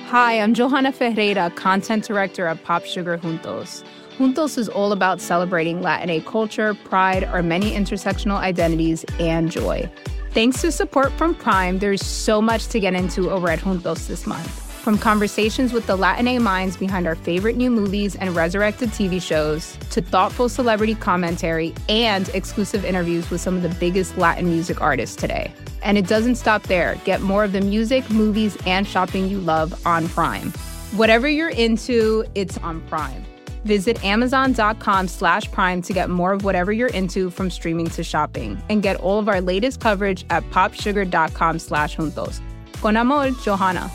Hi, I'm Johanna Ferreira, content director at Pop Sugar Juntos. Juntos is all about celebrating Latinx culture, pride, our many intersectional identities, and joy. Thanks to support from Prime, there's so much to get into over at Juntos this month. From conversations with the Latinx minds behind our favorite new movies and resurrected TV shows, to thoughtful celebrity commentary and exclusive interviews with some of the biggest Latin music artists today. And it doesn't stop there. Get more of the music, movies, and shopping you love on Prime. Whatever you're into, it's on Prime. Visit Amazon.com/Prime to get more of whatever you're into, from streaming to shopping. And get all of our latest coverage at popsugar.com/juntos. Con amor, Johanna.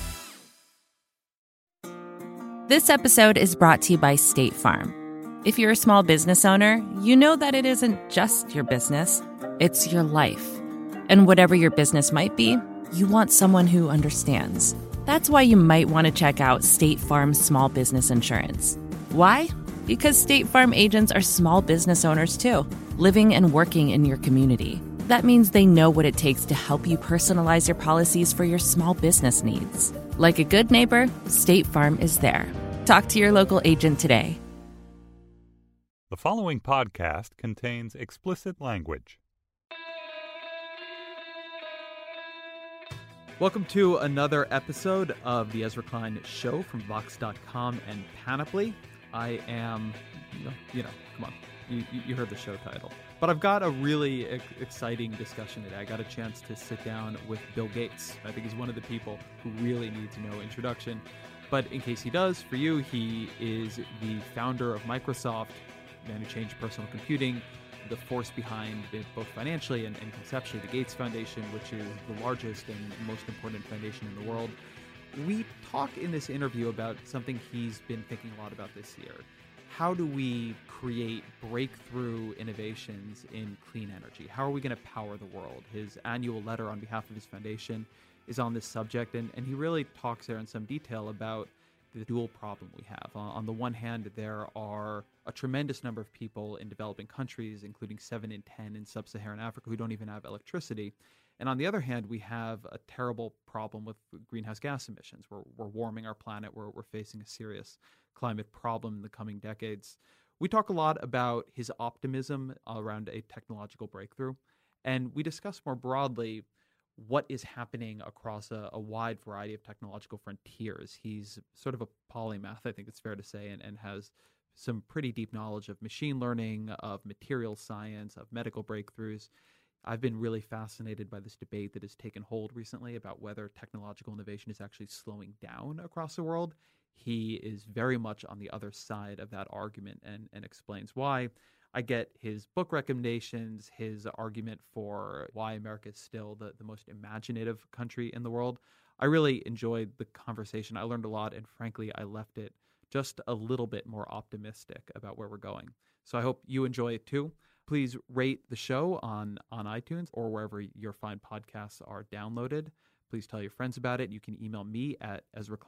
This episode is brought to you by State Farm. If you're a small business owner, you know that it isn't just your business, it's your life. And whatever your business might be, you want someone who understands. That's why you might want to check out State Farm Small Business Insurance. Why? Because State Farm agents are small business owners too, living and working in your community. That means they know what it takes to help you personalize your policies for your small business needs. Like a good neighbor, State Farm is there. Talk to your local agent today. The following podcast contains explicit language. Welcome to another episode of the Ezra Klein Show from Vox.com and Panoply. I am, come on, you heard the show title. But I've got a really exciting discussion today. I got a chance to sit down with Bill Gates. I think he's one of the people who really needs no introduction. But in case he does, for you, he is the founder of Microsoft, man who changed personal computing, the force behind it both financially and conceptually, the Gates Foundation, which is the largest and most important foundation in the world. We talk in this interview about something he's been thinking a lot about this year. How do we create breakthrough innovations in clean energy? How are we going to power the world? His annual letter on behalf of his foundation is on this subject, and he really talks there in some detail about the dual problem we have. On the one hand, there are a tremendous number of people in developing countries, including 7 in 10 in sub-Saharan Africa, who don't even have electricity. And on the other hand, we have a terrible problem with greenhouse gas emissions. We're warming our planet. We're facing a serious climate problem in the coming decades. We talk a lot about his optimism around a technological breakthrough, and we discuss more broadly what is happening across a wide variety of technological frontiers. He's sort of a polymath, I think it's fair to say, and has some pretty deep knowledge of machine learning, of material science, of medical breakthroughs. I've been really fascinated by this debate that has taken hold recently about whether technological innovation is actually slowing down across the world. He is very much on the other side of that argument and explains why. I get his book recommendations, his argument for why America is still the most imaginative country in the world. I really enjoyed the conversation. I learned a lot, and frankly, I left it just a little bit more optimistic about where we're going. So I hope you enjoy it too. Please rate the show on iTunes or wherever your fine podcasts are downloaded. Please tell your friends about it. You can email me at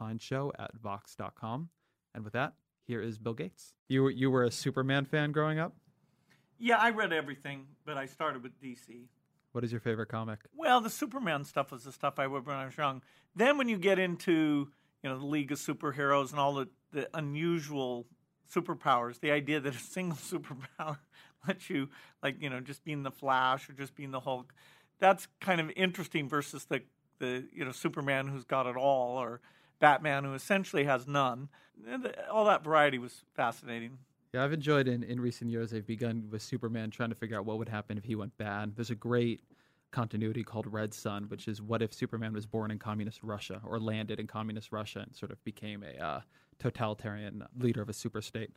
EzraKleinShow@Vox.com. And with that, here is Bill Gates. You were a Superman fan growing up? Yeah, I read everything, but I started with DC. What is your favorite comic? Well, the Superman stuff was the stuff I read when I was young. Then when you get into, the League of Superheroes and all the unusual superpowers, the idea that a single superpower lets you, just being the Flash or just being the Hulk, that's kind of interesting versus the Superman who's got it all, or Batman who essentially has none. All that variety was fascinating. Yeah, I've enjoyed in recent years, they've begun with Superman trying to figure out what would happen if he went bad. There's a great continuity called Red Sun, which is what if Superman was born in communist Russia or landed in communist Russia and sort of became a totalitarian leader of a super state.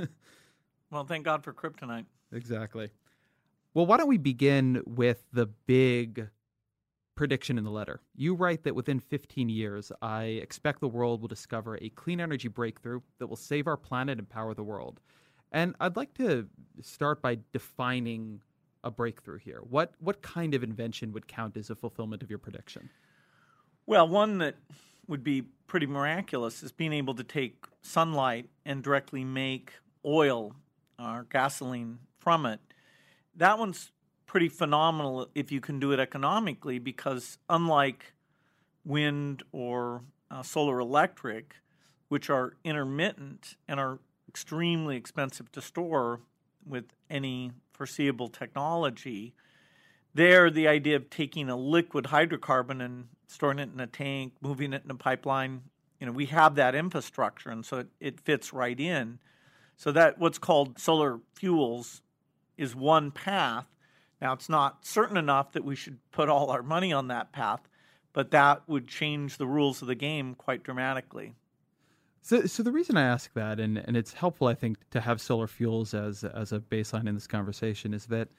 Well, thank God for kryptonite. Exactly. Well, why don't we begin with the big prediction in the letter? You write that within 15 years, I expect the world will discover a clean energy breakthrough that will save our planet and power the world. And I'd like to start by defining a breakthrough here. What kind of invention would count as a fulfillment of your prediction? Well, one that would be pretty miraculous is being able to take sunlight and directly make oil or gasoline from it. That one's pretty phenomenal if you can do it economically, because unlike wind or solar electric, which are intermittent and are extremely expensive to store with any foreseeable technology. There, the idea of taking a liquid hydrocarbon and storing it in a tank, moving it in a pipeline, we have that infrastructure, and so it fits right in. So that what's called solar fuels is one path. Now, it's not certain enough that we should put all our money on that path, but that would change the rules of the game quite dramatically. So the reason I ask that, and it's helpful, I think, to have solar fuels as a baseline in this conversation, is that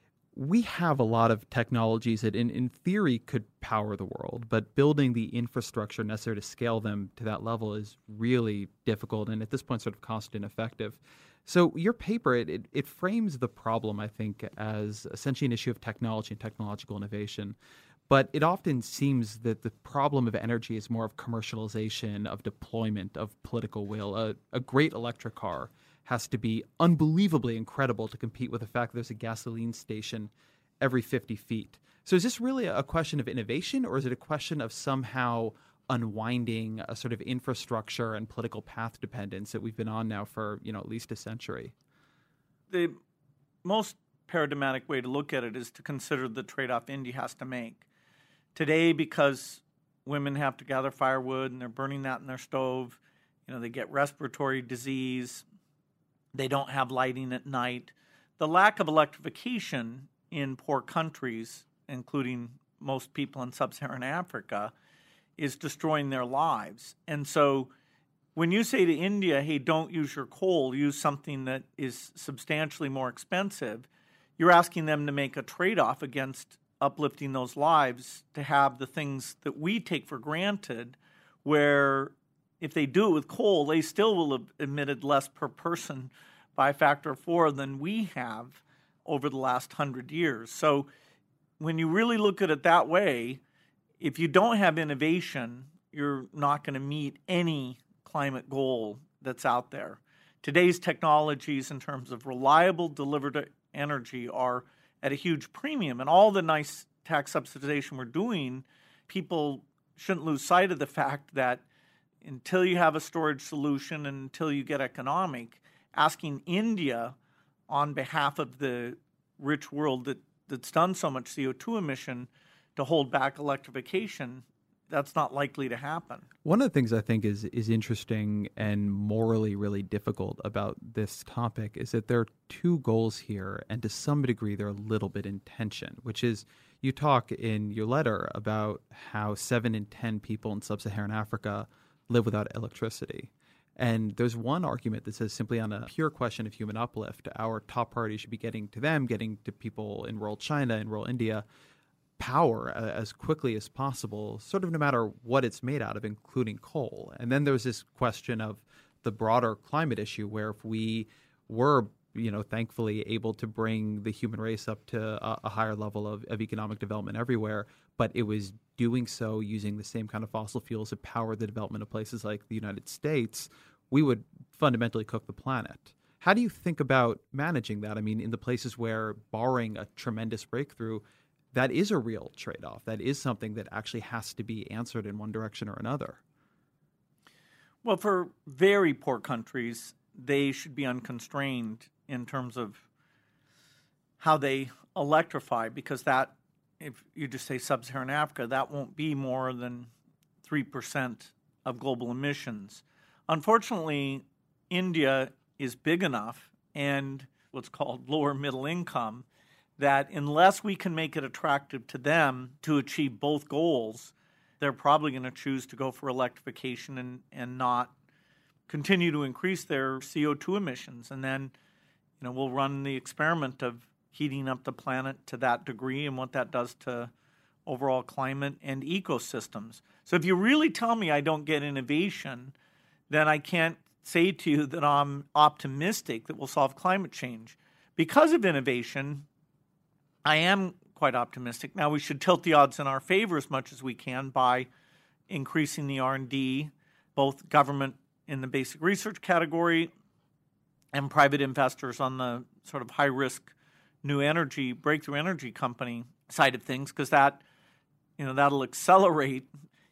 we have a lot of technologies that in theory could power the world, but building the infrastructure necessary to scale them to that level is really difficult and at this point sort of cost ineffective. So your paper, it frames the problem, I think, as essentially an issue of technology and technological innovation. But it often seems that the problem of energy is more of commercialization, of deployment, of political will. A great electric car has to be unbelievably incredible to compete with the fact that there's a gasoline station every 50 feet. So is this really a question of innovation, or is it a question of somehow unwinding a sort of infrastructure and political path dependence that we've been on now for, at least a century? The most paradigmatic way to look at it is to consider the trade-off India has to make. Today, because women have to gather firewood and they're burning that in their stove, they get respiratory disease, they don't have lighting at night. The lack of electrification in poor countries, including most people in sub-Saharan Africa, is destroying their lives. And so when you say to India, hey, don't use your coal, use something that is substantially more expensive, you're asking them to make a trade-off against uplifting those lives to have the things that we take for granted, where if they do it with coal, they still will have emitted less per person by a factor of 4 than we have over the last 100 years. So when you really look at it that way, if you don't have innovation, you're not going to meet any climate goal that's out there. Today's technologies in terms of reliable delivered energy are at a huge premium, and all the nice tax subsidization we're doing, people shouldn't lose sight of the fact that until you have a storage solution and until you get economic, asking India on behalf of the rich world that's done so much CO2 emission to hold back electrification, that's not likely to happen. One of the things I think is interesting and morally really difficult about this topic is that there are two goals here, and to some degree they're a little bit in tension, which is you talk in your letter about how 7 in 10 people in sub-Saharan Africa live without electricity. And there's one argument that says simply on a pure question of human uplift, our top priority should be getting to them, getting to people in rural China and rural India, power as quickly as possible, sort of no matter what it's made out of, including coal. And then there's this question of the broader climate issue, where if we were, thankfully able to bring the human race up to a higher level of economic development everywhere, but it was doing so using the same kind of fossil fuels that power the development of places like the United States, we would fundamentally cook the planet. How do you think about managing that? I mean, in the places where, barring a tremendous breakthrough, that is a real trade-off. That is something that actually has to be answered in one direction or another. Well, for very poor countries, they should be unconstrained in terms of how they electrify, because that, if you just say sub-Saharan Africa, that won't be more than 3% of global emissions. Unfortunately, India is big enough and what's called lower middle income that unless we can make it attractive to them to achieve both goals, they're probably going to choose to go for electrification and not continue to increase their CO2 emissions. And then, we'll run the experiment of heating up the planet to that degree and what that does to overall climate and ecosystems. So if you really tell me I don't get innovation, then I can't say to you that I'm optimistic that we'll solve climate change. Because of innovation, I am quite optimistic. Now, we should tilt the odds in our favor as much as we can by increasing the R&D, both government in the basic research category and private investors on the sort of high-risk new energy, breakthrough energy company side of things, because that, that'll accelerate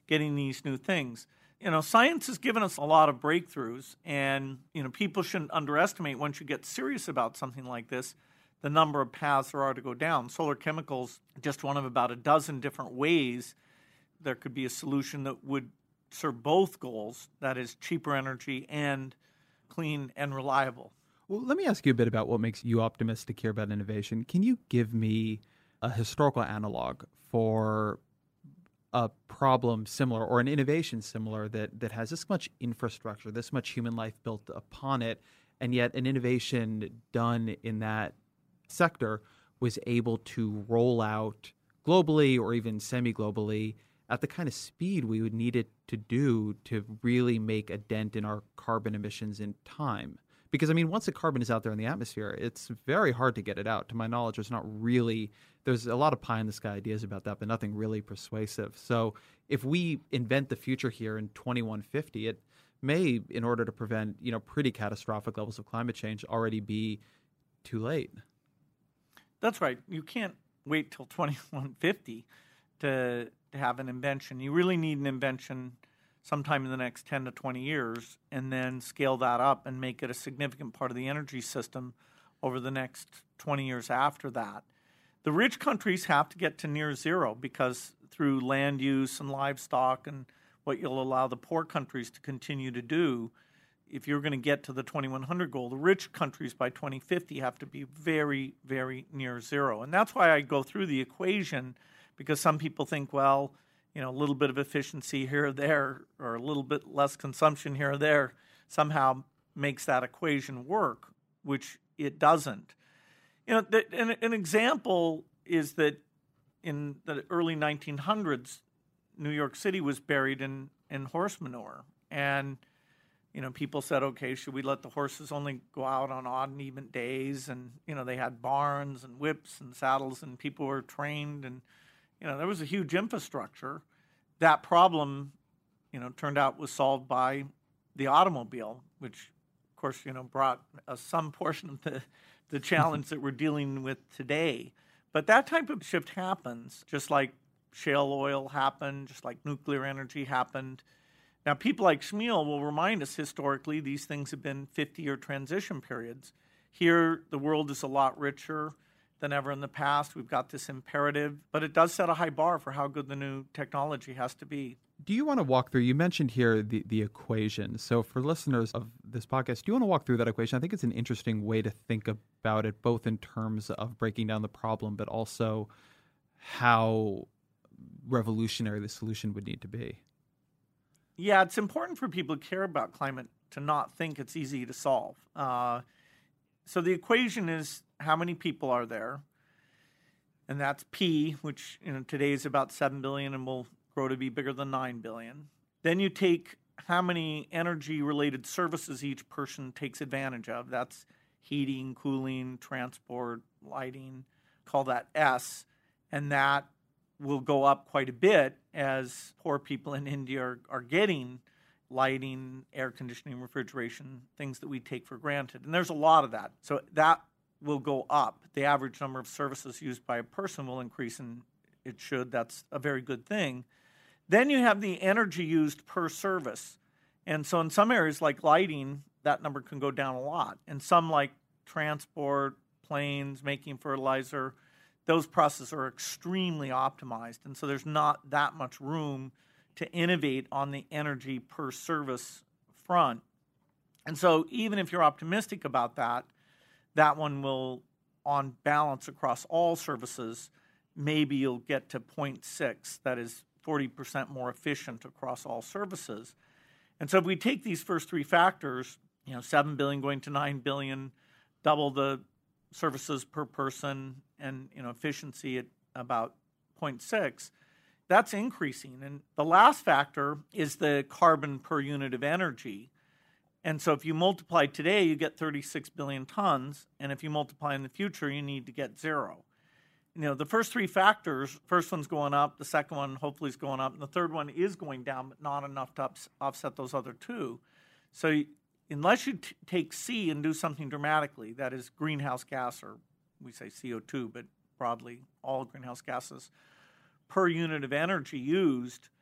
getting these new things. Science has given us a lot of breakthroughs, and, people shouldn't underestimate, once you get serious about something like this, the number of paths there are to go down. Solar chemicals, just one of about a dozen different ways there could be a solution that would serve both goals, that is cheaper energy and clean and reliable. Well, let me ask you a bit about what makes you optimistic here about innovation. Can you give me a historical analog for a problem similar or an innovation similar that has this much infrastructure, this much human life built upon it, and yet an innovation done in that sector was able to roll out globally or even semi-globally at the kind of speed we would need it to do to really make a dent in our carbon emissions in time? Because, once the carbon is out there in the atmosphere, it's very hard to get it out. To my knowledge, there's a lot of pie-in-the-sky ideas about that, but nothing really persuasive. So if we invent the future here in 2150, it may, in order to prevent, pretty catastrophic levels of climate change, already be too late. That's right. You can't wait till 2150 to have an invention. You really need an invention sometime in the next 10 to 20 years, and then scale that up and make it a significant part of the energy system over the next 20 years after that. The rich countries have to get to near zero, because through land use and livestock and what you'll allow the poor countries to continue to do, if you're going to get to the 2100 goal, the rich countries by 2050 have to be very, very near zero. And that's why I go through the equation, because some people think, well, a little bit of efficiency here or there, or a little bit less consumption here or there, somehow makes that equation work, which it doesn't. An example is that in the early 1900s, New York City was buried in horse manure. And, people said, okay, should we let the horses only go out on odd and even days? And, they had barns and whips and saddles, and people were trained, and, there was a huge infrastructure. That problem, turned out was solved by the automobile, which, of course, brought some portion of the challenge that we're dealing with today. But that type of shift happens, just like shale oil happened, just like nuclear energy happened. Now, people like Shmuel will remind us historically these things have been 50-year transition periods. Here, the world is a lot richer than ever in the past. We've got this imperative, but it does set a high bar for how good the new technology has to be. Do you want to walk through, you mentioned here the equation. So for listeners of this podcast, do you want to walk through that equation? I think it's an interesting way to think about it, both in terms of breaking down the problem, but also how revolutionary the solution would need to be. Yeah, it's important for people who care about climate to not think it's easy to solve. So the equation is how many people are there, and that's P, which today is about 7 billion and will grow to be bigger than 9 billion. Then you take how many energy-related services each person takes advantage of. That's heating, cooling, transport, lighting. Call that S, and that will go up quite a bit as poor people in India are getting lighting, air conditioning, refrigeration, things that we take for granted. And there's a lot of that. So that will go up. The average number of services used by a person will increase, and it should. That's a very good thing. Then you have the energy used per service. And so in some areas like lighting, that number can go down a lot. And some like transport, planes, making fertilizer, those processes are extremely optimized. And so there's not that much room to innovate on the energy per service front. And so even if you're optimistic about that, that one will, on balance across all services, maybe you'll get to 0.6, that is 40% more efficient across all services. And so if we take these first three factors, 7 billion going to 9 billion, double the services per person, and efficiency at about 0.6, that's increasing. And the last factor is the carbon per unit of energy. And so if you multiply today, you get 36 billion tons. And if you multiply in the future, you need to get 0. The first three factors, first one's going up, the second one hopefully is going up, and the third one is going down, but not enough to offset those other two. So unless you take C and do something dramatically, that is greenhouse gas, or we say CO2, but broadly all greenhouse gases, per unit of energy used,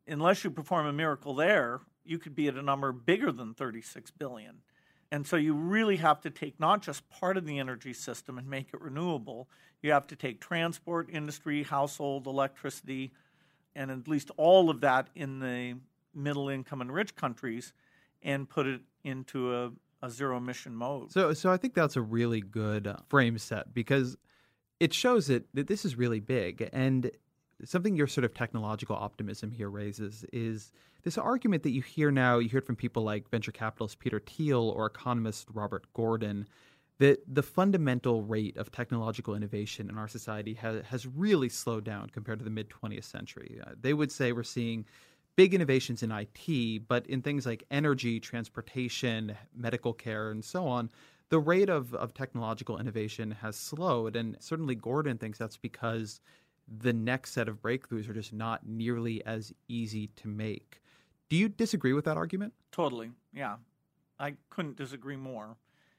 unless you perform a miracle there, you could be at a number bigger than 36 billion. And so you really have to take not just part of the energy system and make it renewable. You have to take transport, industry, household, electricity, and at least all of that in the middle income and rich countries and put it into a zero emission mode. So I think that's a really good frame set, because it shows that this is really big. And something your sort of technological optimism here raises is this argument that you hear now, you hear it from people like venture capitalist Peter Thiel or economist Robert Gordon, that the fundamental rate of technological innovation in our society has really slowed down compared to the mid-20th century. They would say we're seeing big innovations in IT, but in things like energy, transportation, medical care, and so on, the rate of technological innovation has slowed. And certainly Gordon thinks that's because the next set of breakthroughs are just not nearly as easy to make. Do you disagree with that argument? Totally, yeah. I couldn't disagree more.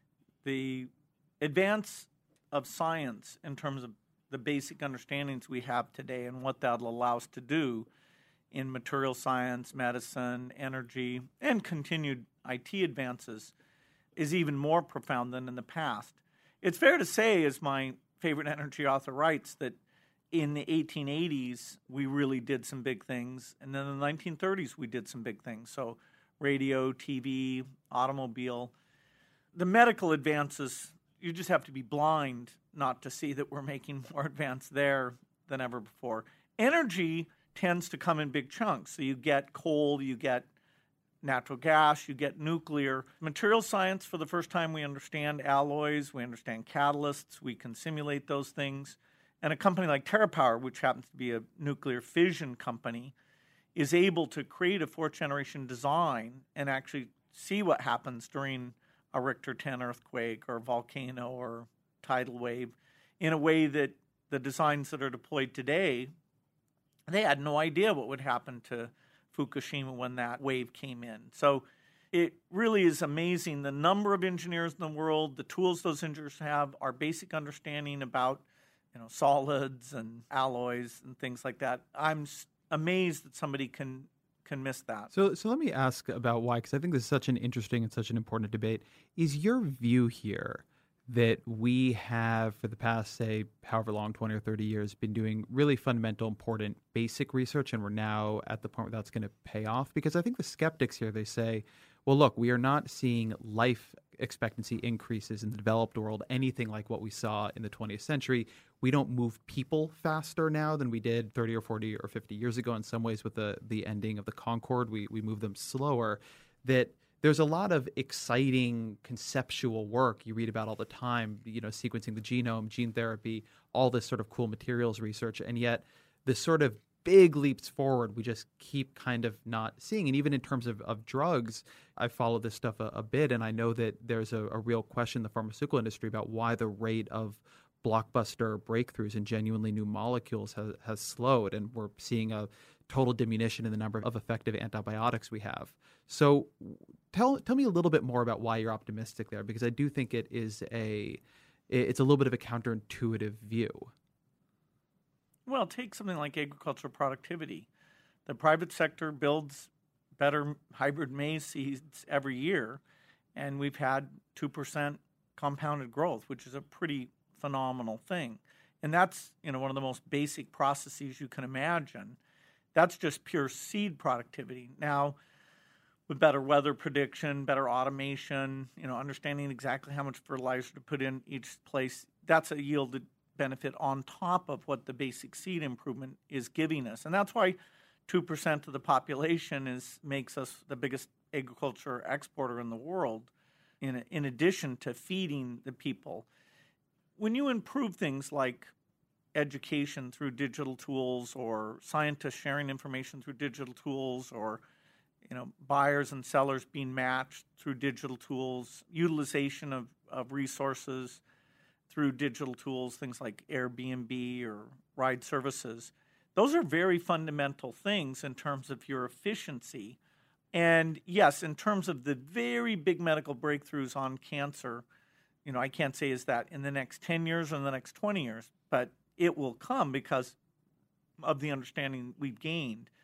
The advance of science in terms of the basic understandings we have today and what that'll allow us to do in material science, medicine, energy, and continued IT advances is even more profound than in the past. It's fair to say, as my favorite energy author writes, that in the 1880s, we really did some big things. And then in the 1930s, we did some big things. So radio, TV, automobile. The medical advances, you just have to be blind not to see that we're making more advance there than ever before. Energy tends to come in big chunks. So you get coal, you get natural gas, you get nuclear. Material science, for the first time, we understand alloys, we understand catalysts, we can simulate those things. And a company like TerraPower, which happens to be a nuclear fission company, is able to create a fourth-generation design and actually see what happens during a Richter 10 earthquake or volcano or tidal wave in a way that the designs that are deployed today, they had no idea what would happen to Fukushima when that wave came in. So it really is amazing the number of engineers in the world, the tools those engineers have, our basic understanding about solids and alloys and things like that. I'm amazed that somebody can miss that. So let me ask about why, because I think this is such an interesting and such an important debate. Is your view here that we have, for the past, say, however long, 20 or 30 years, been doing really fundamental, important, basic research, and we're now at the point where that's going to pay off? Because I think the skeptics here, they say, well, look, we are not seeing life expectancy increases in the developed world, anything like what we saw in the 20th century. We don't move people faster now than we did 30 or 40 or 50 years ago. In some ways, with the ending of the Concorde, we move them slower. That there's a lot of exciting conceptual work you read about all the time, sequencing the genome, gene therapy, all this sort of cool materials research. And yet the sort of big leaps forward we just keep kind of not seeing. And even in terms of drugs, I follow this stuff a bit, and I know that there's a real question in the pharmaceutical industry about why the rate of blockbuster breakthroughs in genuinely new molecules has slowed, and we're seeing a total diminution in the number of effective antibiotics we have. So tell me a little bit more about why you're optimistic there, because I do think it's a little bit of a counterintuitive view. Well, take something like agricultural productivity. The private sector builds better hybrid maize seeds every year, and we've had 2% compounded growth, which is a pretty phenomenal thing. And that's one of the most basic processes you can imagine. That's just pure seed productivity. Now, with better weather prediction, better automation, understanding exactly how much fertilizer to put in each place, that's a yielded benefit on top of what the basic seed improvement is giving us. And that's why 2% of the population makes us the biggest agriculture exporter in the world, in addition to feeding the people. When you improve things like education through digital tools, or scientists sharing information through digital tools, or buyers and sellers being matched through digital tools, utilization of resources through digital tools, things like Airbnb or ride services, those are very fundamental things in terms of your efficiency. And yes, in terms of the very big medical breakthroughs on cancer, I can't say is that in the next 10 years or in the next 20 years, but it will come because of the understanding we've gained.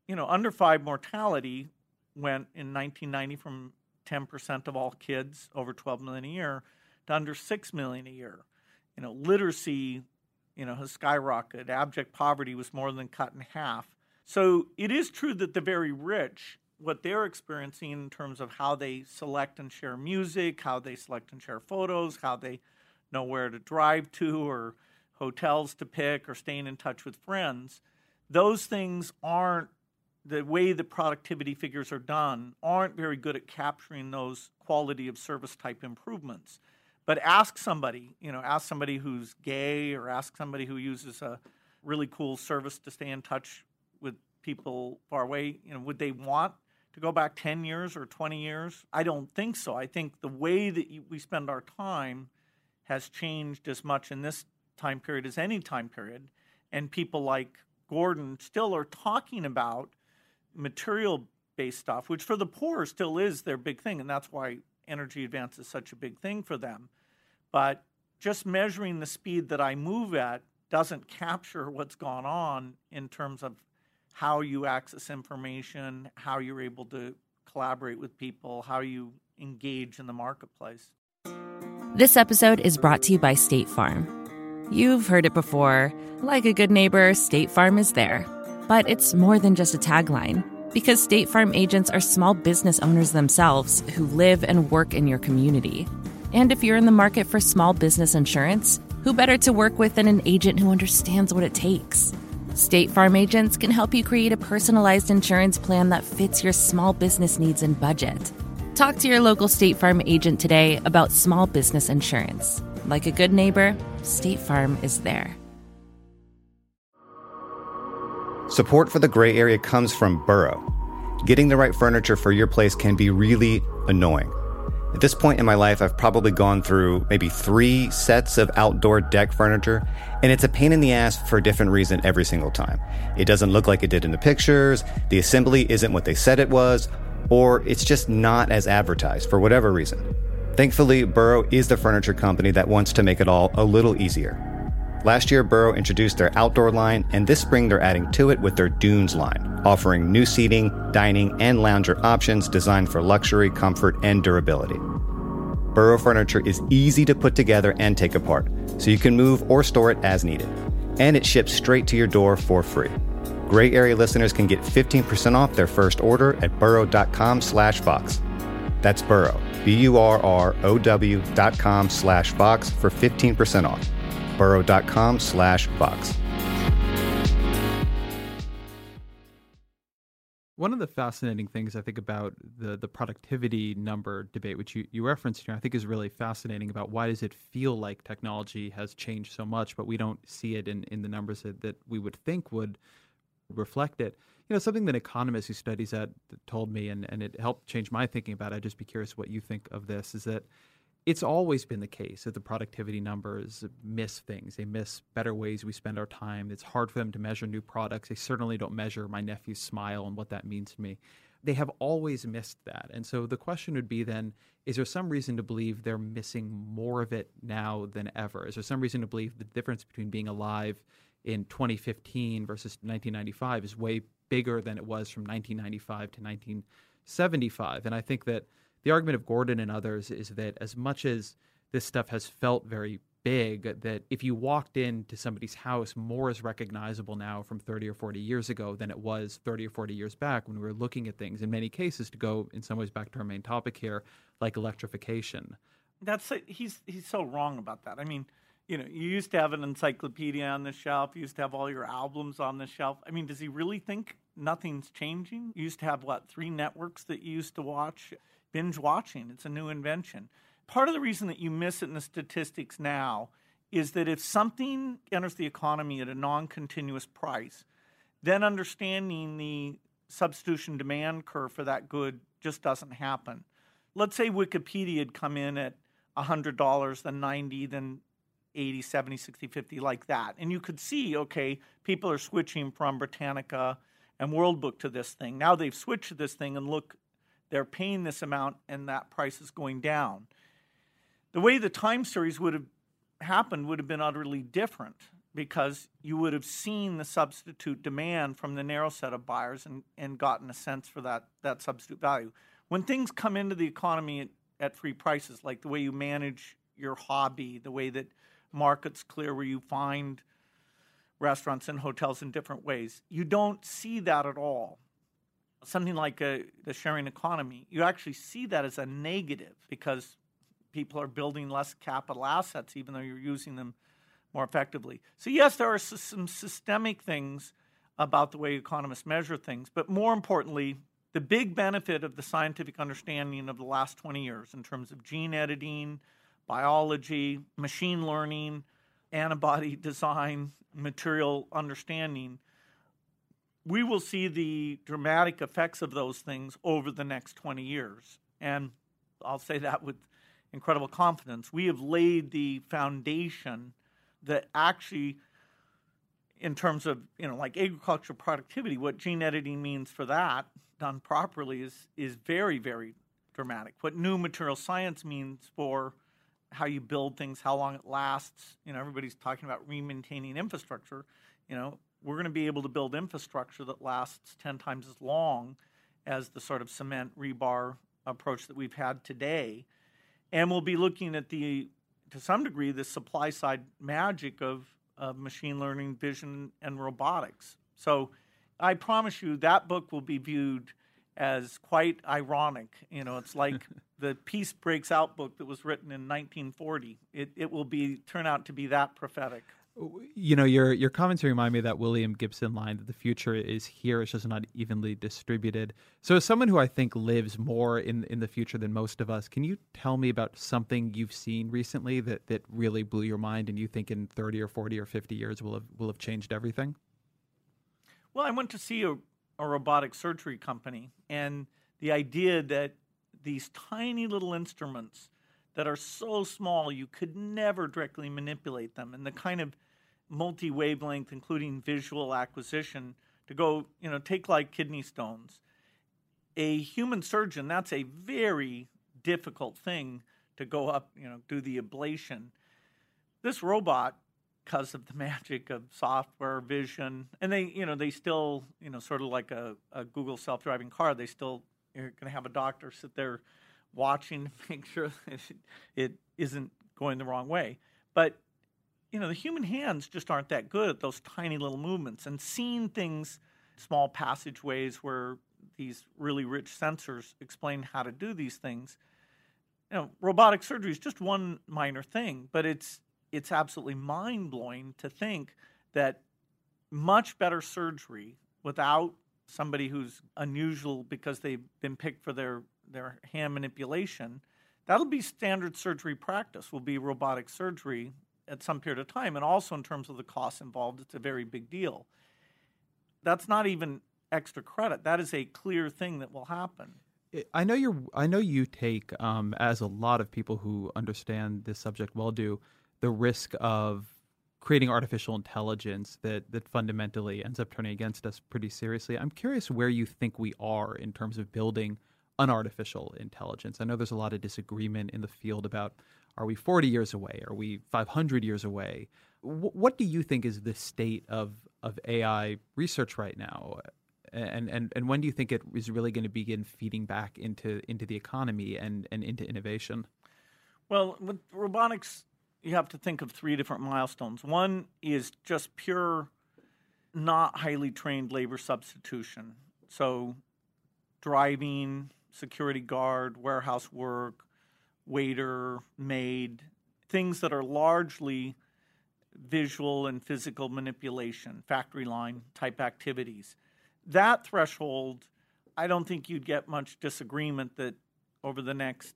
under 5 mortality went in 1990 from 10% of all kids over 12 million a year to under 6 million a year. Literacy, has skyrocketed. Abject poverty was more than cut in half. So it is true that the very rich, what they're experiencing in terms of how they select and share music, how they select and share photos, how they know where to drive to or hotels to pick or staying in touch with friends, those things aren't, the way the productivity figures are done, aren't very good at capturing those quality of service type improvements. But ask somebody who's gay, or ask somebody who uses a really cool service to stay in touch with people far away, would they want to go back 10 years or 20 years? I don't think so. I think the way that we spend our time has changed as much in this time period as any time period. And people like Gordon still are talking about material-based stuff, which for the poor still is their big thing, and that's why energy advance is such a big thing for them. But just measuring the speed that I move at doesn't capture what's gone on in terms of how you access information, how you're able to collaborate with people, how you engage in the marketplace. This episode is brought to you by State Farm. You've heard it before. Like a good neighbor, State Farm is there. But it's more than just a tagline, because State Farm agents are small business owners themselves who live and work in your community. And if you're in the market for small business insurance, who better to work with than an agent who understands what it takes? State Farm agents can help you create a personalized insurance plan that fits your small business needs and budget. Talk to your local State Farm agent today about small business insurance. Like a good neighbor, State Farm is there. Support for the Gray Area comes from Burrow. Getting the right furniture for your place can be really annoying. At this point in my life, I've probably gone through maybe 3 sets of outdoor deck furniture, and it's a pain in the ass for a different reason every single time. It doesn't look like it did in the pictures, the assembly isn't what they said it was, or it's just not as advertised for whatever reason. Thankfully, Burrow is the furniture company that wants to make it all a little easier. Last year, Burrow introduced their outdoor line, and this spring they're adding to it with their Dunes line, offering new seating, dining, and lounger options designed for luxury, comfort, and durability. Burrow furniture is easy to put together and take apart, so you can move or store it as needed. And it ships straight to your door for free. Gray Area listeners can get 15% off their first order at burrow.com/Vox. That's Burrow, BURROW.com/Vox for 15% off. burrow.com/Vox. One of the fascinating things I think about the productivity number debate, which you referenced here, I think is really fascinating about why does it feel like technology has changed so much, but we don't see it in the numbers that we would think would reflect it. Something that an economist who studies that told me, and it helped change my thinking about it, I'd just be curious what you think of this, is that it's always been the case that the productivity numbers miss things. They miss better ways we spend our time. It's hard for them to measure new products. They certainly don't measure my nephew's smile and what that means to me. They have always missed that. And so the question would be then, is there some reason to believe they're missing more of it now than ever? Is there some reason to believe the difference between being alive in 2015 versus 1995 is way bigger than it was from 1995 to 1975? And I think that the argument of Gordon and others is that as much as this stuff has felt very big, that if you walked into somebody's house, more is recognizable now from 30 or 40 years ago than it was 30 or 40 years back when we were looking at things, in many cases, to go in some ways back to our main topic here, like electrification. He's so wrong about that. I mean, you used to have an encyclopedia on the shelf. You used to have all your albums on the shelf. I mean, does he really think nothing's changing? You used to have, 3 networks that you used to watch? Binge watching, it's a new invention. Part of the reason that you miss it in the statistics now is that if something enters the economy at a non-continuous price, then understanding the substitution demand curve for that good just doesn't happen. Let's say Wikipedia had come in at $100, then $90, then $80, $70, $60, $50, like that. And you could see, okay, people are switching from Britannica and World Book to this thing. Now they've switched to this thing, and look, they're paying this amount and that price is going down. The way the time series would have happened would have been utterly different. because you would have seen the substitute demand from the narrow set of buyers and gotten a sense for that substitute value. When things come into the economy at free prices, like the way you manage your hobby, the way that markets clear where you find restaurants and hotels in different ways, you don't see that at all. Something like the sharing economy, you actually see that as a negative because people are building less capital assets even though you're using them more effectively. So yes, there are some systemic things about the way economists measure things, but more importantly, the big benefit of the scientific understanding of the last 20 years in terms of gene editing, biology, machine learning, antibody design, material understanding, we will see the dramatic effects of those things over the next 20 years. And I'll say that with incredible confidence. We have laid the foundation that actually, in terms of, like agriculture productivity, what gene editing means for that, done properly, is very, very dramatic. What new material science means for how you build things, how long it lasts. Everybody's talking about re-maintaining infrastructure. We're going to be able to build infrastructure that lasts 10 times as long as the sort of cement rebar approach that we've had today. And we'll be looking at to some degree, the supply side magic of machine learning, vision, and robotics. So I promise you that book will be viewed as quite ironic. It's like the Peace Breaks Out book that was written in 1940. It will turn out to be that prophetic. Your commentary remind me of that William Gibson line that the future is here, it's just not evenly distributed. So as someone who I think lives more in the future than most of us, can you tell me about something you've seen recently that really blew your mind and you think in 30 or 40 or 50 years will have changed everything? Well, I went to see a robotic surgery company, and the idea that these tiny little instruments that are so small you could never directly manipulate them, and the kind of multi-wavelength, including visual acquisition, to go, take like kidney stones. A human surgeon, that's a very difficult thing to go up, do the ablation. This robot, because of the magic of software, vision, and they still, sort of like a Google self-driving car, they still are going to have a doctor sit there watching to make sure that it isn't going the wrong way. But the human hands just aren't that good at those tiny little movements. And seeing things, small passageways where these really rich sensors explain how to do these things, robotic surgery is just one minor thing, but it's absolutely mind-blowing to think that much better surgery without somebody who's unusual because they've been picked for their hand manipulation, that'll be standard surgery practice, will be robotic surgery at some period of time. And also in terms of the costs involved, it's a very big deal. That's not even extra credit. That is a clear thing that will happen. I know you take, as a lot of people who understand this subject well do, the risk of creating artificial intelligence that fundamentally ends up turning against us pretty seriously. I'm curious where you think we are in terms of building an artificial intelligence. I know there's a lot of disagreement in the field about, are we 40 years away? Are we 500 years away? What do you think is the state of AI research right now? And when do you think it is really going to begin feeding back into the economy and into innovation? Well, with robotics, you have to think of three different milestones. One is just pure, not highly trained labor substitution. So driving, security guard, warehouse work, waiter, maid, things that are largely visual and physical manipulation, factory line type activities. That threshold, I don't think you'd get much disagreement that over the next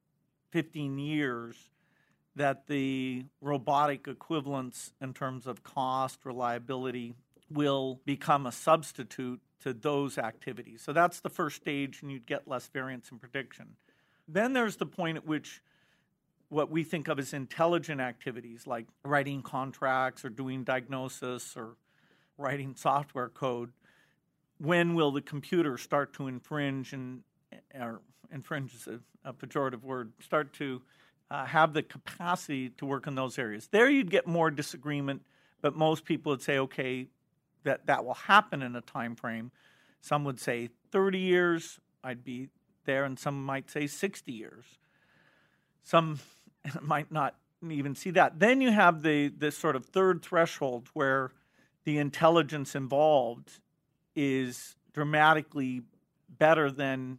15 years that the robotic equivalents in terms of cost, reliability, will become a substitute to those activities. So that's the first stage, and you'd get less variance in prediction. Then there's the point at which what we think of as intelligent activities, like writing contracts or doing diagnosis or writing software code, when will the computer start to infringe, or infringe is a pejorative word, start to have the capacity to work in those areas? There you'd get more disagreement, but most people would say, okay, that will happen in a time frame. Some would say 30 years, I'd be there, and some might say 60 years. Some might not even see that. Then you have this sort of third threshold where the intelligence involved is dramatically better than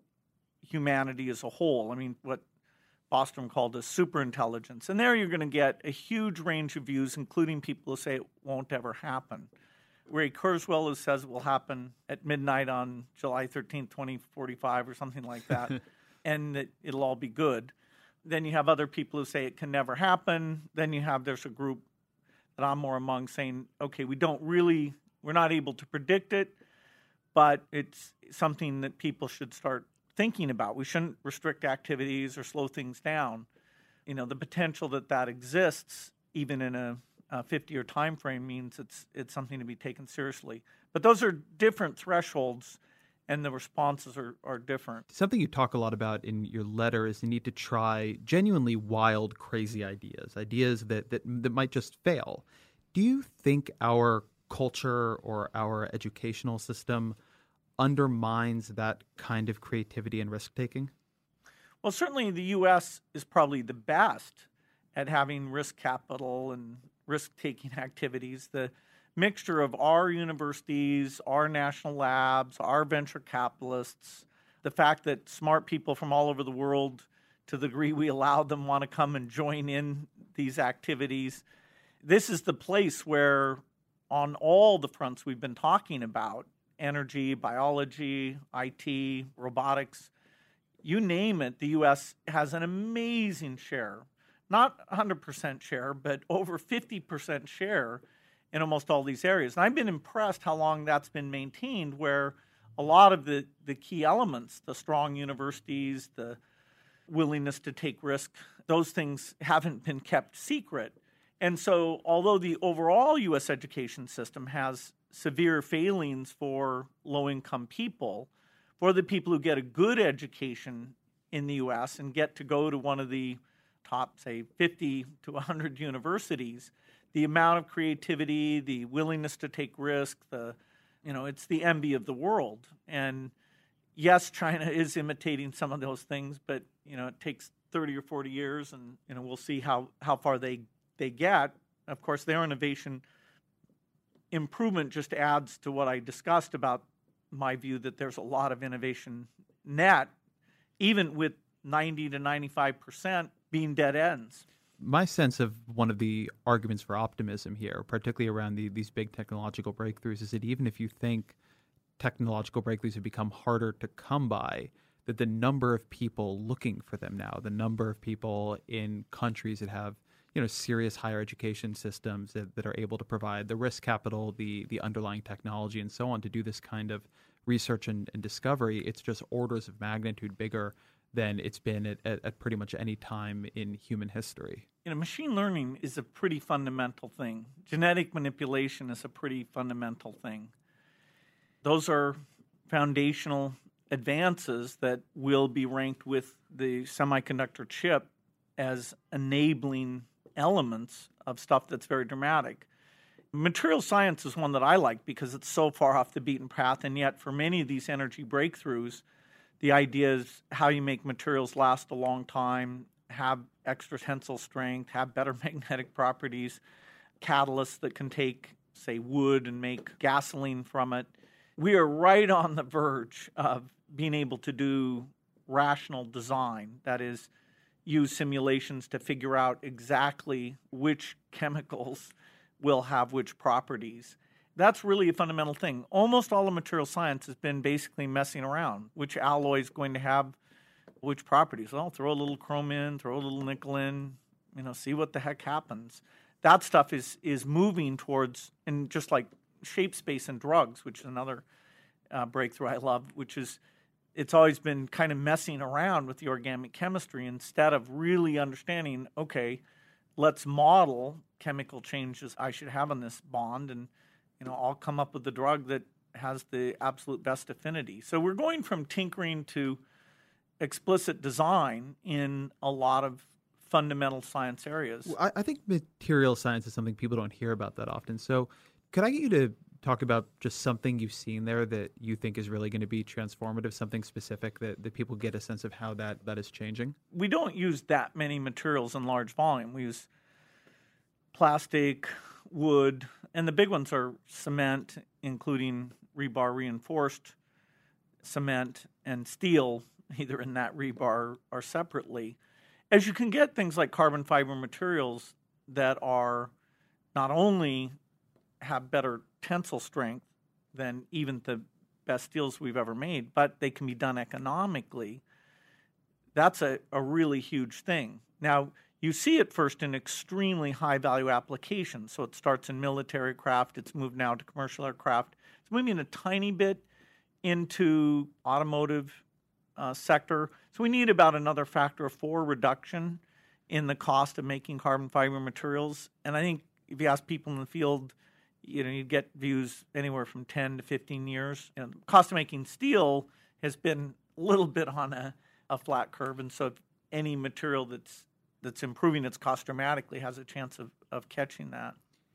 humanity as a whole. I mean, what Bostrom called a superintelligence. And there you're going to get a huge range of views, including people who say it won't ever happen. Ray Kurzweil, who says it will happen at midnight on July 13th, 2045 or something like that, and that it'll all be good. Then you have other people who say it can never happen. Then there's a group that I'm more among saying, okay, we're not able to predict it, but it's something that people should start thinking about. We shouldn't restrict activities or slow things down. The potential that exists, even in a 50-year time frame, means it's something to be taken seriously. But those are different thresholds, and the responses are different. Something you talk a lot about in your letter is the need to try genuinely wild, crazy ideas that might just fail. Do you think our culture or our educational system undermines that kind of creativity and risk-taking? Well, certainly the U.S. is probably the best at having risk capital and risk-taking activities. The mixture of our universities, our national labs, our venture capitalists, the fact that smart people from all over the world, to the degree we allow them, want to come and join in these activities. This is the place where, on all the fronts we've been talking about, energy, biology, IT, robotics, you name it, the U.S. has an amazing share. Not 100% share, but over 50% share in almost all these areas. And I've been impressed how long that's been maintained, where a lot of the key elements, the strong universities, the willingness to take risk, those things haven't been kept secret. And so although the overall U.S. education system has severe failings for low-income people, for the people who get a good education in the U.S. and get to go to one of the top, say, 50 to 100 universities, the amount of creativity, the willingness to take risk, it's the envy of the world. And yes, China is imitating some of those things, but, it takes 30 or 40 years, and, we'll see how far they get. Of course, their innovation improvement just adds to what I discussed about my view that there's a lot of innovation net, even with 90 to 95% being dead ends. My sense of one of the arguments for optimism here, particularly around these big technological breakthroughs, is that even if you think technological breakthroughs have become harder to come by, that the number of people looking for them now, the number of people in countries that have serious higher education systems that are able to provide the risk capital, the underlying technology, and so on to do this kind of research and discovery, it's just orders of magnitude bigger than it's been at pretty much any time in human history. Machine learning is a pretty fundamental thing. Genetic manipulation is a pretty fundamental thing. Those are foundational advances that will be ranked with the semiconductor chip as enabling elements of stuff that's very dramatic. Material science is one that I like because it's so far off the beaten path, and yet for many of these energy breakthroughs, the idea is how you make materials last a long time, have extra tensile strength, have better magnetic properties, catalysts that can take, say, wood and make gasoline from it. We are right on the verge of being able to do rational design, that is, use simulations to figure out exactly which chemicals will have which properties. That's really a fundamental thing. Almost all of material science has been basically messing around. Which alloy is going to have which properties? Well, throw a little chrome in, throw a little nickel in, see what the heck happens. That stuff is moving towards, and just like shape space and drugs, which is another breakthrough I love, which is it's always been kind of messing around with the organic chemistry instead of really understanding, okay, let's model chemical changes I should have on this bond, and I'll come up with the drug that has the absolute best affinity. So we're going from tinkering to explicit design in a lot of fundamental science areas. Well, I think material science is something people don't hear about that often. So could I get you to talk about just something you've seen there that you think is really going to be transformative, something specific that people get a sense of how that is changing? We don't use that many materials in large volume. We use plastic, wood, and the big ones are cement, including rebar reinforced cement, and steel, either in that rebar or separately. As you can get things like carbon fiber materials that are not only have better tensile strength than even the best steels we've ever made, but they can be done economically. That's a really huge thing. Now, you see it first in extremely high-value applications. So it starts in military craft. It's moved now to commercial aircraft. It's moving a tiny bit into automotive sector. So we need about another factor of 4 reduction in the cost of making carbon fiber materials. And I think if you ask people in the field, you get views anywhere from 10 to 15 years. And the cost of making steel has been a little bit on a flat curve. And so if any material that's improving its cost dramatically has a chance of catching that.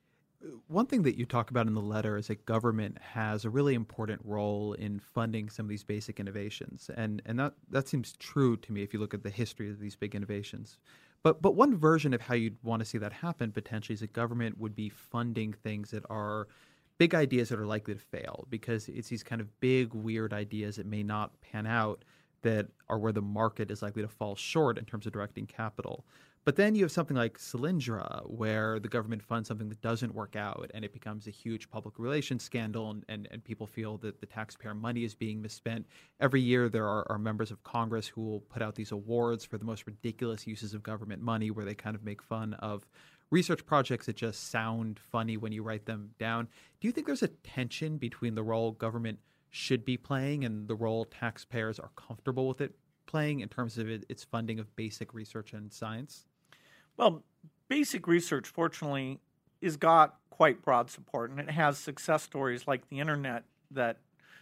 One thing that you talk about in the letter is that government has a really important role in funding some of these basic innovations. And that seems true to me if you look at the history of these big innovations. But one version of how you'd want to see that happen potentially is that government would be funding things that are big ideas that are likely to fail, because it's these kind of big, weird ideas that may not pan out that are where the market is likely to fall short in terms of directing capital. But then you have something like Solyndra, where the government funds something that doesn't work out and it becomes a huge public relations scandal, and people feel that the taxpayer money is being misspent. Every year there are members of Congress who will put out these awards for the most ridiculous uses of government money, where they kind of make fun of research projects that just sound funny when you write them down. Do you think there's a tension between the role government should be playing and the role taxpayers are comfortable with it playing in terms of its funding of basic research and science? Well, basic research, fortunately, has got quite broad support, and it has success stories like the internet that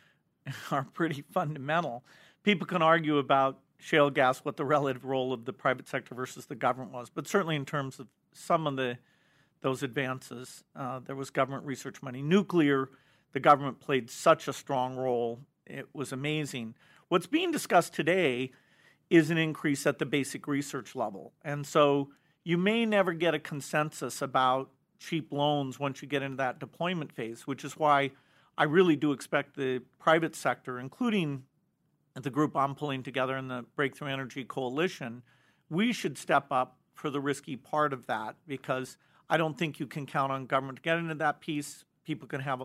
are pretty fundamental. People can argue about shale gas, what the relative role of the private sector versus the government was, but certainly in terms of some of those advances, there was government research money. Nuclear, the government played such a strong role. It was amazing. What's being discussed today is an increase at the basic research level. And so you may never get a consensus about cheap loans once you get into that deployment phase, which is why I really do expect the private sector, including the group I'm pulling together in the Breakthrough Energy Coalition, we should step up for the risky part of that, because I don't think you can count on government to get into that piece. People can have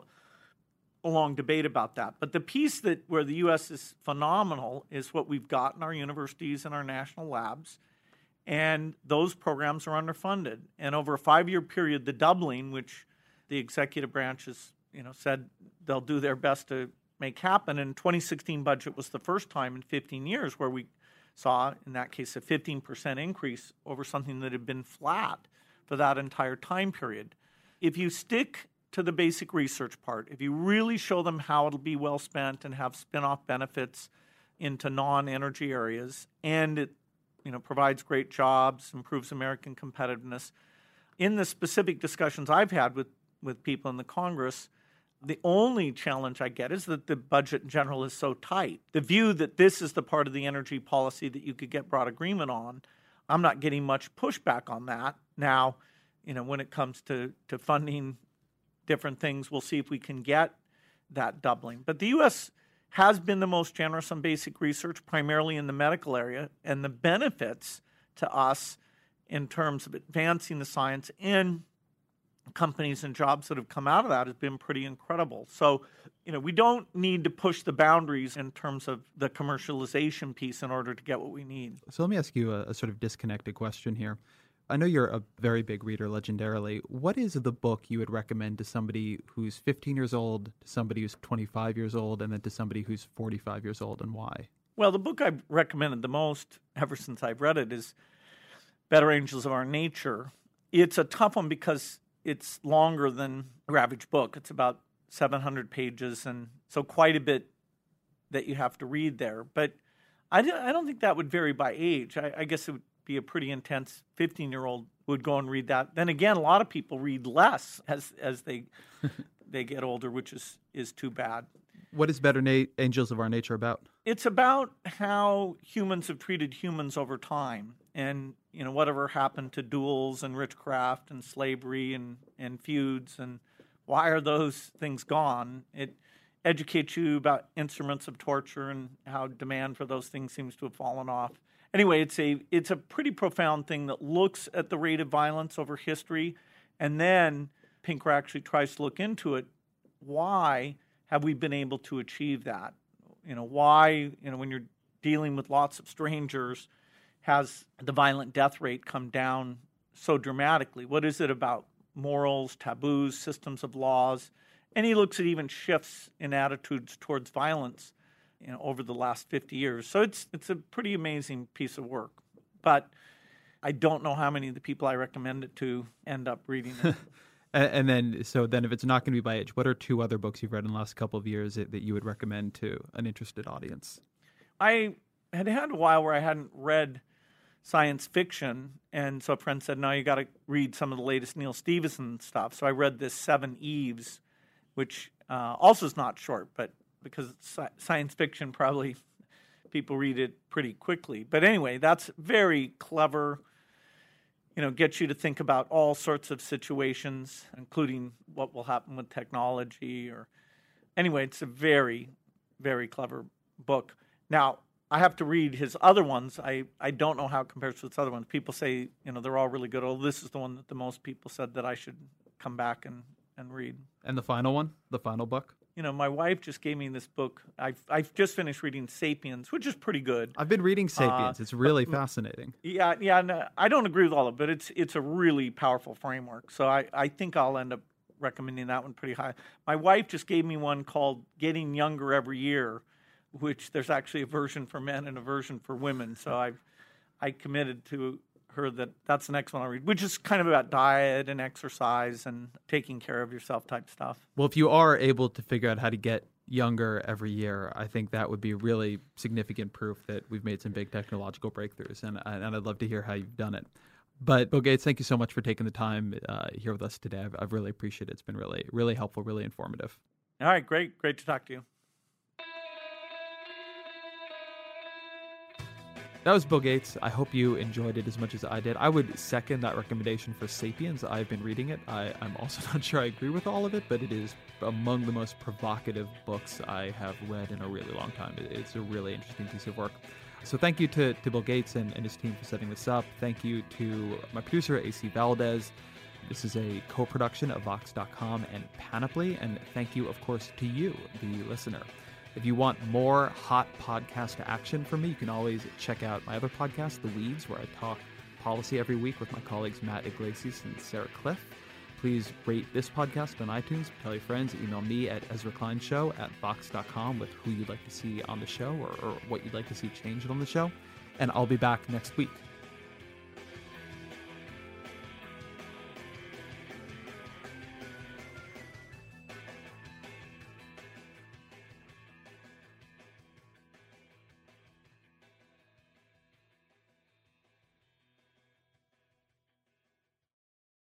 a long debate about that. But the piece where the U.S. is phenomenal is what we've got in our universities and our national labs. And those programs are underfunded. And over a 5-year period, the doubling, which the executive branch has said they'll do their best to make happen, and 2016 budget was the first time in 15 years where we saw, in that case, a 15% increase over something that had been flat for that entire time period. If you stick to the basic research part, if you really show them how it'll be well spent and have spin-off benefits into non-energy areas, and it provides great jobs, improves American competitiveness. In the specific discussions I've had with people in the Congress, the only challenge I get is that the budget in general is so tight. The view that this is the part of the energy policy that you could get broad agreement on, I'm not getting much pushback on that. Now, when it comes to funding different things, we'll see if we can get that doubling. But the U.S. has been the most generous on basic research, primarily in the medical area, and the benefits to us in terms of advancing the science and companies and jobs that have come out of that has been pretty incredible. So, we don't need to push the boundaries in terms of the commercialization piece in order to get what we need. So let me ask you a sort of disconnected question here. I know you're a very big reader, legendarily. What is the book you would recommend to somebody who's 15 years old, to somebody who's 25 years old, and then to somebody who's 45 years old, and why? Well, the book I've recommended the most ever since I've read it is Better Angels of Our Nature. It's a tough one because it's longer than a average book. It's about 700 pages, and so quite a bit that you have to read there. But I don't think that would vary by age. I guess it would be a pretty intense 15-year-old would go and read that. Then again, a lot of people read less as they they get older, which is too bad. What is Better Angels of Our Nature about? It's about how humans have treated humans over time, and whatever happened to duels and witchcraft and slavery and feuds, and why are those things gone? It educates you about instruments of torture and how demand for those things seems to have fallen off. Anyway, it's a pretty profound thing that looks at the rate of violence over history, and then Pinker actually tries to look into it. Why have we been able to achieve that? Why, when you're dealing with lots of strangers, has the violent death rate come down so dramatically? What is it about morals, taboos, systems of laws? And he looks at even shifts in attitudes towards violence over the last 50 years. So it's a pretty amazing piece of work. But I don't know how many of the people I recommend it to end up reading it. And then if it's not going to be by age, what are 2 other books you've read in the last couple of years that you would recommend to an interested audience? I had a while where I hadn't read science fiction, and so a friend said, no, you got to read some of the latest Neal Stephenson stuff. So I read this 7 Eves, which also is not short, but because it's science fiction, probably people read it pretty quickly. But anyway, that's very clever. Gets you to think about all sorts of situations, including what will happen with technology. Anyway, it's a very, very clever book. Now, I have to read his other ones. I don't know how it compares to his other ones. People say, they're all really good. Oh, this is the one that the most people said that I should come back and read. And the final one, the final book? My wife just gave me this book. I've just finished reading *Sapiens*, which is pretty good. I've been reading *Sapiens*. It's really fascinating. Yeah. No, I don't agree with all of it, but it's a really powerful framework. So I think I'll end up recommending that one pretty high. My wife just gave me one called *Getting Younger Every Year*, which there's actually a version for men and a version for women. So I committed to her that's the next one I'll read, which is kind of about diet and exercise and taking care of yourself type stuff. Well, if you are able to figure out how to get younger every year, I think that would be really significant proof that we've made some big technological breakthroughs, and I'd love to hear how you've done it. But Bill Gates, thank you so much for taking the time here with us today. I've really appreciated it. It's been really, really helpful, really informative. All right, great to talk to you. That was Bill Gates. I hope you enjoyed it as much as I did. I would second that recommendation for *Sapiens*. I've been reading it. I'm also not sure I agree with all of it, but it is among the most provocative books I have read in a really long time. It's a really interesting piece of work. So thank you to Bill Gates and his team for setting this up. Thank you to my producer, AC Valdez. This is a co-production of Vox.com and Panoply. And thank you, of course, to you, the listener. If you want more hot podcast action from me, you can always check out my other podcast, The Weeds, where I talk policy every week with my colleagues Matt Iglesias and Sarah Cliff. Please rate this podcast on iTunes. Tell your friends. Email me at EzraKleinShow@Vox.com with who you'd like to see on the show or what you'd like to see changed on the show. And I'll be back next week.